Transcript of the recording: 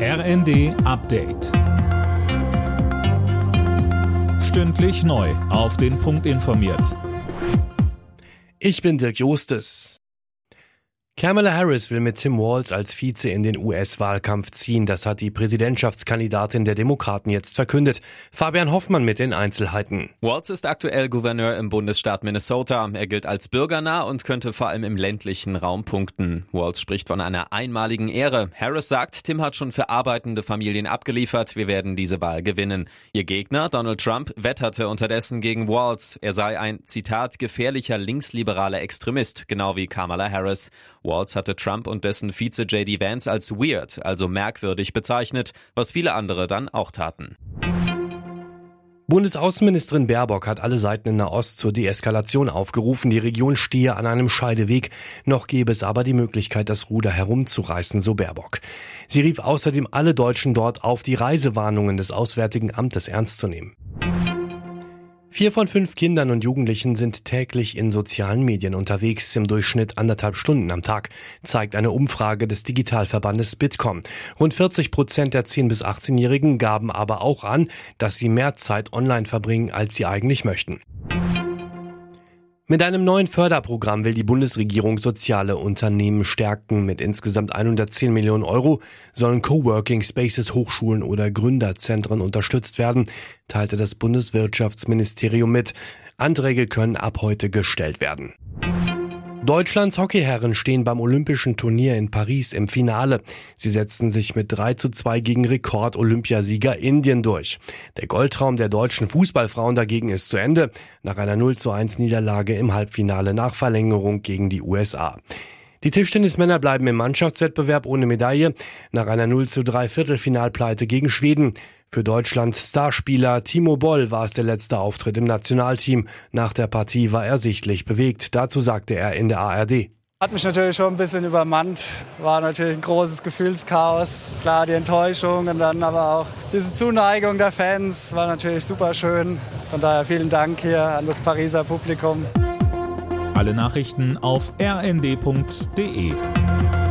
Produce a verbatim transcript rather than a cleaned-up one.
R N D Update. Stündlich neu auf den Punkt informiert. Ich bin Dirk Jostes. Kamala Harris will mit Tim Walz als Vize in den U S-Wahlkampf ziehen. Das hat die Präsidentschaftskandidatin der Demokraten jetzt verkündet. Fabian Hoffmann mit den Einzelheiten. Walz ist aktuell Gouverneur im Bundesstaat Minnesota. Er gilt als bürgernah und könnte vor allem im ländlichen Raum punkten. Walz spricht von einer einmaligen Ehre. Harris sagt, Tim hat schon für arbeitende Familien abgeliefert. Wir werden diese Wahl gewinnen. Ihr Gegner, Donald Trump, wetterte unterdessen gegen Walz. Er sei ein, Zitat, gefährlicher linksliberaler Extremist, genau wie Kamala Harris. Walz hatte Trump und dessen Vize J D Vance als weird, also merkwürdig bezeichnet, was viele andere dann auch taten. Bundesaußenministerin Baerbock hat alle Seiten in Nahost zur Deeskalation aufgerufen. Die Region stehe an einem Scheideweg. Noch gäbe es aber die Möglichkeit, das Ruder herumzureißen, so Baerbock. Sie rief außerdem alle Deutschen dort auf, die Reisewarnungen des Auswärtigen Amtes ernst zu nehmen. Vier von fünf Kindern und Jugendlichen sind täglich in sozialen Medien unterwegs, im Durchschnitt anderthalb Stunden am Tag, zeigt eine Umfrage des Digitalverbandes Bitkom. Rund vierzig Prozent der zehn- bis achtzehnjährigen gaben aber auch an, dass sie mehr Zeit online verbringen, als sie eigentlich möchten. Mit einem neuen Förderprogramm will die Bundesregierung soziale Unternehmen stärken. Mit insgesamt hundertzehn Millionen Euro sollen Coworking Spaces, Hochschulen oder Gründerzentren unterstützt werden, teilte das Bundeswirtschaftsministerium mit. Anträge können ab heute gestellt werden. Deutschlands Hockeyherren stehen beim Olympischen Turnier in Paris im Finale. Sie setzten sich mit drei zu zwei gegen Rekord-Olympiasieger Indien durch. Der Goldtraum der deutschen Fußballfrauen dagegen ist zu Ende, nach einer null zu eins Niederlage im Halbfinale nach Verlängerung gegen die U S A. Die Tischtennismänner bleiben im Mannschaftswettbewerb ohne Medaille, nach einer null zu drei Viertelfinalpleite gegen Schweden. Für Deutschlands Starspieler Timo Boll war es der letzte Auftritt im Nationalteam. Nach der Partie war er sichtlich bewegt. Dazu sagte er in der A R D. Hat mich natürlich schon ein bisschen übermannt. War natürlich ein großes Gefühlschaos. Klar, die Enttäuschung und dann aber auch diese Zuneigung der Fans war natürlich super schön. Von daher vielen Dank hier an das Pariser Publikum. Alle Nachrichten auf r n d punkt d e.